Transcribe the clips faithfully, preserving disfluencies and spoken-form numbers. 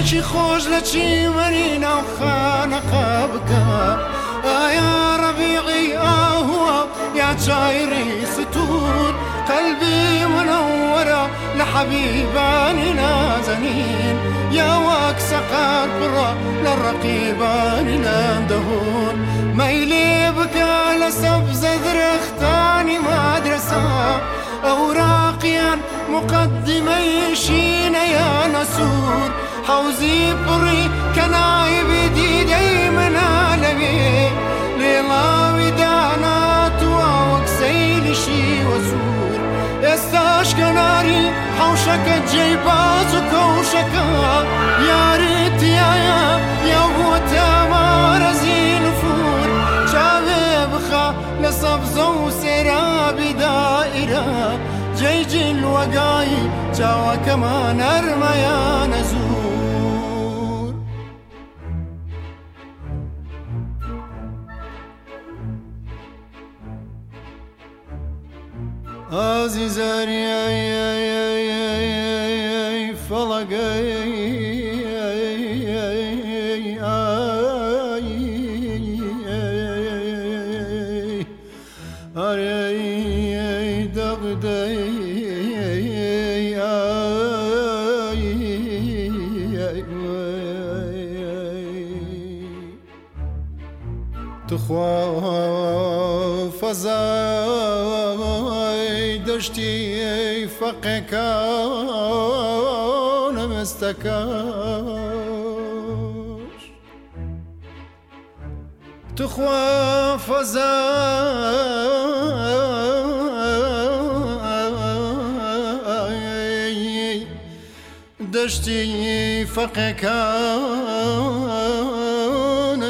چی خۆش لە چیمەنی ناو خانەقا بکە ئایا ڕەبیعی ئاهووە یا چایڕی ستور قەلبی منەوەرە لە حەبیبانی نازەنین یا وەک سەقات بڕە لە ڕەقیبانی ناندەهۆن مەیلێ بکە لە سەبزە درەختانی مادرسە ئەوراقیان مقدمەی شینە یا نەسوور حەوزی پڕی کەنایبی دیدەی منە لەوێ لێڵاوی داناتوە وەک سەیلی شیوە سوور ئێستاش کەناری حەوشەکە جێی باز و کەوشەکە یاریت تایە یا بۆ تەمارەزی نفور چاوێ بخە لە سەبزە و سێرابی دائیرە جێی جیل وەگایی چاوەکەمە نەرمەیانە زوور ئازیزەری فەڵەگەی تخوا فەزای دەشتی فەقێکانە مەستەکەش تخوا فەزای دەشتی فەقێکانە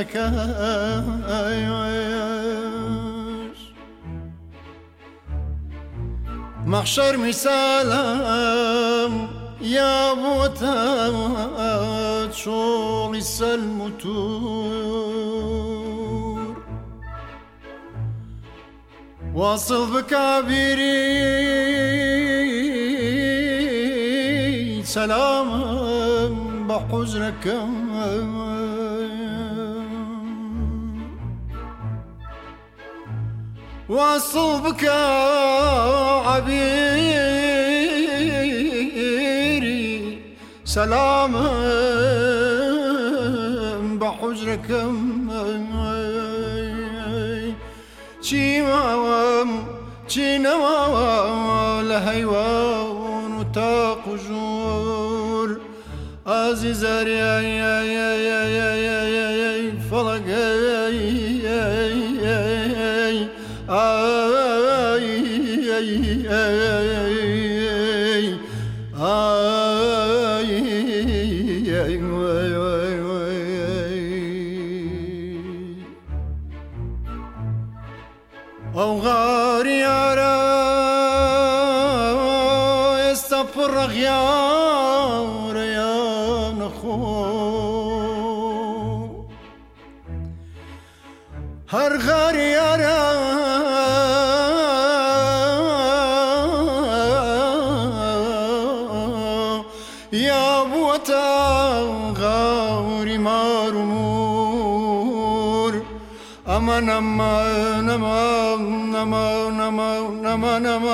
مەستەکەش مەحشەر میسالم یا بۆتە چۆڵی سەلم و توور واصل بکە بیری سەلامم بە حوزرەکەم واصل بکە عەبیری سەلامم بە حوزرەکەم چی ماوەم چی نەماوە لە هەیوان و تاق و ژوور ئازیزەری فەڵەگەی ئەو غاری یارە ئێستا پڕە غیاورە یا نەخۆ هەر غاری یارە یا بووەتە غاوری مار و مور ئەمە نەما نەما نەما نەما نەما نەما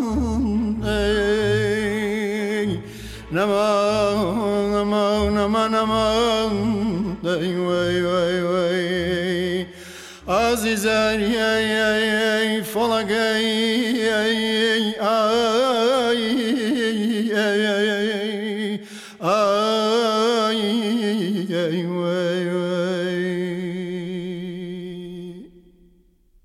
نەما نەما نەما نەما وەی وەی وەی ئازیزەری فەڵەگەی